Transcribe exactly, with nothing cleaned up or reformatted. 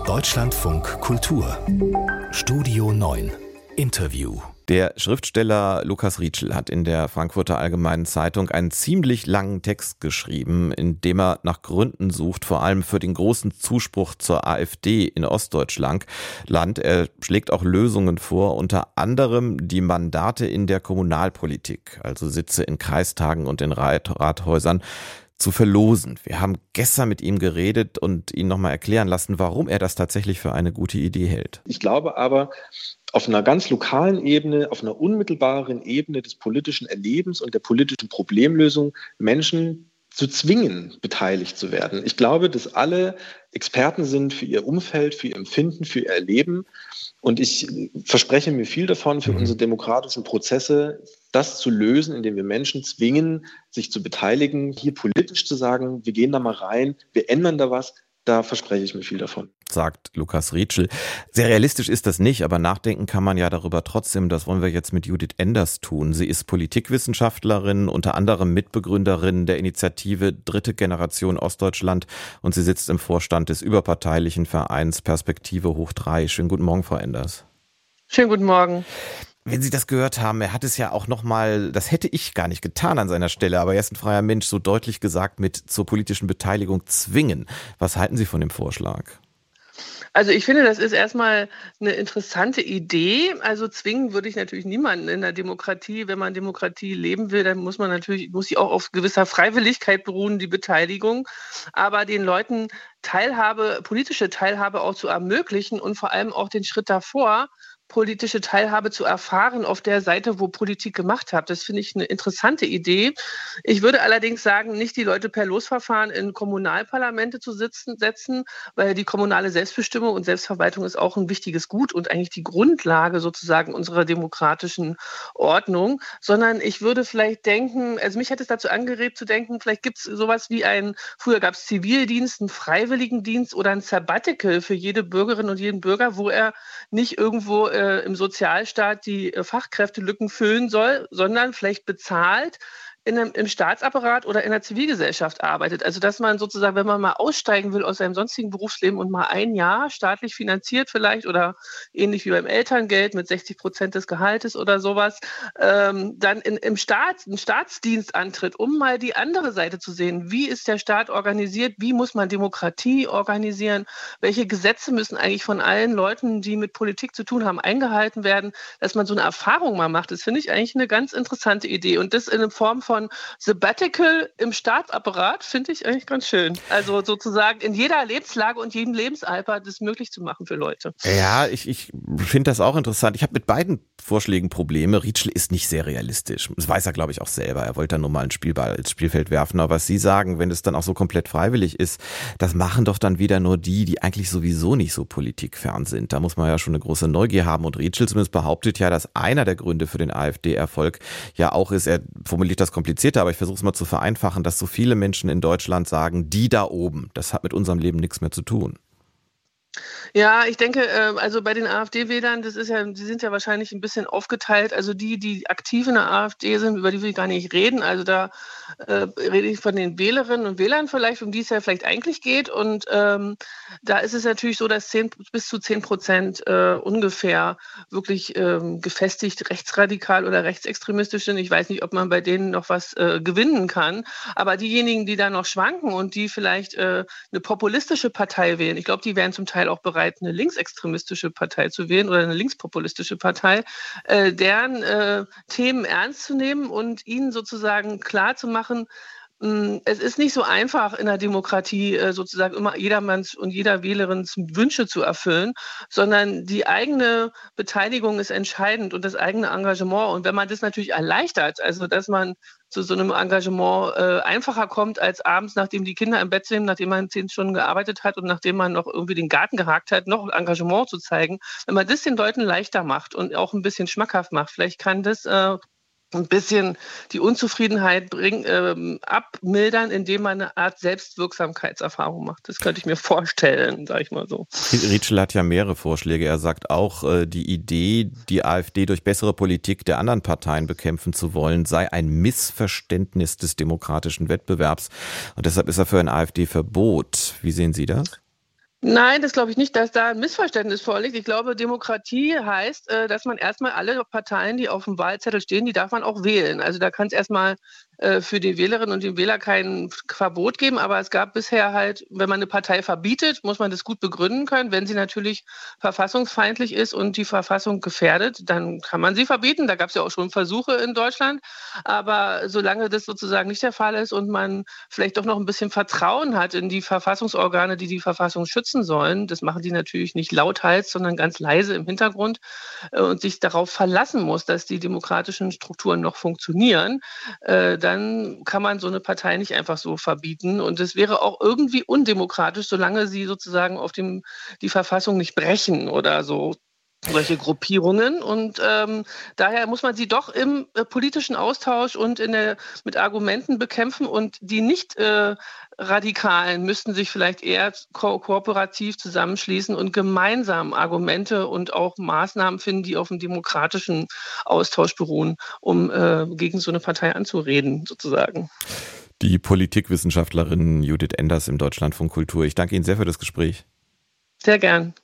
Deutschlandfunk Kultur Studio neun Interview. Der Schriftsteller Lukas Rietschel hat in der Frankfurter Allgemeinen Zeitung einen ziemlich langen Text geschrieben, in dem er nach Gründen sucht, vor allem für den großen Zuspruch zur AfD in Ostdeutschland. Land. Er schlägt auch Lösungen vor, unter anderem die Mandate in der Kommunalpolitik, also Sitze in Kreistagen und in Rat- Rathäusern, zu verlosen. Wir haben gestern mit ihm geredet und ihn nochmal erklären lassen, warum er das tatsächlich für eine gute Idee hält. Ich glaube aber, auf einer ganz lokalen Ebene, auf einer unmittelbaren Ebene des politischen Erlebens und der politischen Problemlösung Menschen zu zwingen, beteiligt zu werden. Ich glaube, dass alle Experten sind für ihr Umfeld, für ihr Empfinden, für ihr Erleben. Und ich verspreche mir viel davon für unsere demokratischen Prozesse, das zu lösen, indem wir Menschen zwingen, sich zu beteiligen, hier politisch zu sagen, wir gehen da mal rein, wir ändern da was. Da verspreche ich mir viel davon. Sagt Lukas Rietschel. Sehr realistisch ist das nicht, aber nachdenken kann man ja darüber trotzdem. Das wollen wir jetzt mit Judith Enders tun. Sie ist Politikwissenschaftlerin, unter anderem Mitbegründerin der Initiative Dritte Generation Ostdeutschland und sie sitzt im Vorstand des überparteilichen Vereins Perspektive hoch drei. Schönen guten Morgen, Frau Enders. Schönen guten Morgen. Wenn Sie das gehört haben, er hat es ja auch nochmal, das hätte ich gar nicht getan an seiner Stelle, aber er ist ein freier Mensch, so deutlich gesagt, mit zur politischen Beteiligung zwingen. Was halten Sie von dem Vorschlag? Also ich finde, das ist erstmal eine interessante Idee. Also zwingen würde ich natürlich niemanden in der Demokratie. Wenn man Demokratie leben will, dann muss man natürlich, muss sie auch auf gewisser Freiwilligkeit beruhen, die Beteiligung. Aber den Leuten Teilhabe, politische Teilhabe auch zu ermöglichen und vor allem auch den Schritt davor, politische Teilhabe zu erfahren auf der Seite, wo Politik gemacht hat. Das finde ich eine interessante Idee. Ich würde allerdings sagen, nicht die Leute per Losverfahren in Kommunalparlamente zu sitzen, setzen, weil die kommunale Selbstbestimmung und Selbstverwaltung ist auch ein wichtiges Gut und eigentlich die Grundlage sozusagen unserer demokratischen Ordnung, sondern ich würde vielleicht denken, also mich hat es dazu angeregt zu denken, vielleicht gibt es sowas wie ein, früher gab es Zivildienst, einen Freiwilligendienst oder ein Sabbatical für jede Bürgerin und jeden Bürger, wo er nicht irgendwo äh, im Sozialstaat die äh, Fachkräftelücken füllen soll, sondern vielleicht bezahlt in einem, im Staatsapparat oder in der Zivilgesellschaft arbeitet. Also dass man sozusagen, wenn man mal aussteigen will aus seinem sonstigen Berufsleben und mal ein Jahr staatlich finanziert vielleicht oder ähnlich wie beim Elterngeld mit sechzig Prozent des Gehaltes oder sowas, ähm, dann in, im Staat, einen Staatsdienst antritt, um mal die andere Seite zu sehen. Wie ist der Staat organisiert? Wie muss man Demokratie organisieren? Welche Gesetze müssen eigentlich von allen Leuten, die mit Politik zu tun haben, eingehalten werden? Dass man so eine Erfahrung mal macht, das finde ich eigentlich eine ganz interessante Idee. Und das in einer Form von von Sabbatical im Staatsapparat finde ich eigentlich ganz schön. Also sozusagen in jeder Lebenslage und jedem Lebensalter das möglich zu machen für Leute. Ja, ich, ich finde das auch interessant. Ich habe mit beiden Vorschlägen Probleme. Rietschel ist nicht sehr realistisch. Das weiß er, glaube ich, auch selber. Er wollte da nur mal einen Spielball ins Spielfeld werfen. Aber was Sie sagen, wenn es dann auch so komplett freiwillig ist, das machen doch dann wieder nur die, die eigentlich sowieso nicht so politikfern sind. Da muss man ja schon eine große Neugier haben. Und Rietschel zumindest behauptet ja, dass einer der Gründe für den AfD-Erfolg ja auch ist, er formuliert das komplizierter, aber ich versuche es mal zu vereinfachen, dass so viele Menschen in Deutschland sagen, die da oben, das hat mit unserem Leben nichts mehr zu tun. Ja, ich denke, also bei den AfD-Wählern, das ist ja, die sind ja wahrscheinlich ein bisschen aufgeteilt. Also die, die aktiv in der AfD sind, über die will ich gar nicht reden. Also da äh, rede ich von den Wählerinnen und Wählern vielleicht, um die es ja vielleicht eigentlich geht. Und ähm, da ist es natürlich so, dass zehn, bis zu zehn Prozent äh, ungefähr wirklich ähm, gefestigt rechtsradikal oder rechtsextremistisch sind. Ich weiß nicht, ob man bei denen noch was äh, gewinnen kann. Aber diejenigen, die da noch schwanken und die vielleicht äh, eine populistische Partei wählen, ich glaube, die wären zum Teil auch bereit, eine linksextremistische Partei zu wählen oder eine linkspopulistische Partei, äh, deren äh, Themen ernst zu nehmen und ihnen sozusagen klar zu machen, mh, es ist nicht so einfach in der Demokratie äh, sozusagen immer jedermanns und jeder Wählerins Wünsche zu erfüllen, sondern die eigene Beteiligung ist entscheidend und das eigene Engagement. Und wenn man das natürlich erleichtert, also dass man zu so einem Engagement äh, einfacher kommt, als abends, nachdem die Kinder im Bett sind, nachdem man zehn Stunden gearbeitet hat und nachdem man noch irgendwie den Garten gehakt hat, noch Engagement zu zeigen. Wenn man das den Leuten leichter macht und auch ein bisschen schmackhaft macht, vielleicht kann das äh, ein bisschen die Unzufriedenheit bring, ähm, abmildern, indem man eine Art Selbstwirksamkeitserfahrung macht. Das könnte ich mir vorstellen, sage ich mal so. Rietschel hat ja mehrere Vorschläge. Er sagt auch, äh, die Idee, die AfD durch bessere Politik der anderen Parteien bekämpfen zu wollen, sei ein Missverständnis des demokratischen Wettbewerbs. Und deshalb ist er für ein AfD-Verbot. Wie sehen Sie das? Nein, das glaube ich nicht, dass da ein Missverständnis vorliegt. Ich glaube, Demokratie heißt, äh, dass man erstmal alle Parteien, die auf dem Wahlzettel stehen, die darf man auch wählen. Also da kann es erstmal äh, für die Wählerinnen und den Wähler kein Verbot geben, aber es gab bisher halt, wenn man eine Partei verbietet, muss man das gut begründen können. Wenn sie natürlich verfassungsfeindlich ist und die Verfassung gefährdet, dann kann man sie verbieten. Da gab es ja auch schon Versuche in Deutschland. Aber solange das sozusagen nicht der Fall ist und man vielleicht doch noch ein bisschen Vertrauen hat in die Verfassungsorgane, die die Verfassung schützen sollen, das machen die natürlich nicht lauthals, sondern ganz leise im Hintergrund äh, und sich darauf verlassen muss, dass die demokratischen Strukturen noch funktionieren, äh, dann kann man so eine Partei nicht einfach so verbieten. Und es wäre auch irgendwie undemokratisch, solange sie sozusagen auf dem, die Verfassung nicht brechen oder so. Solche Gruppierungen und ähm, daher muss man sie doch im äh, politischen Austausch und in der, mit Argumenten bekämpfen und die nicht äh, Radikalen müssten sich vielleicht eher ko- kooperativ zusammenschließen und gemeinsam Argumente und auch Maßnahmen finden, die auf dem demokratischen Austausch beruhen, um äh, gegen so eine Partei anzureden sozusagen. Die Politikwissenschaftlerin Judith Enders im Deutschlandfunk Kultur. Ich danke Ihnen sehr für das Gespräch. Sehr gern.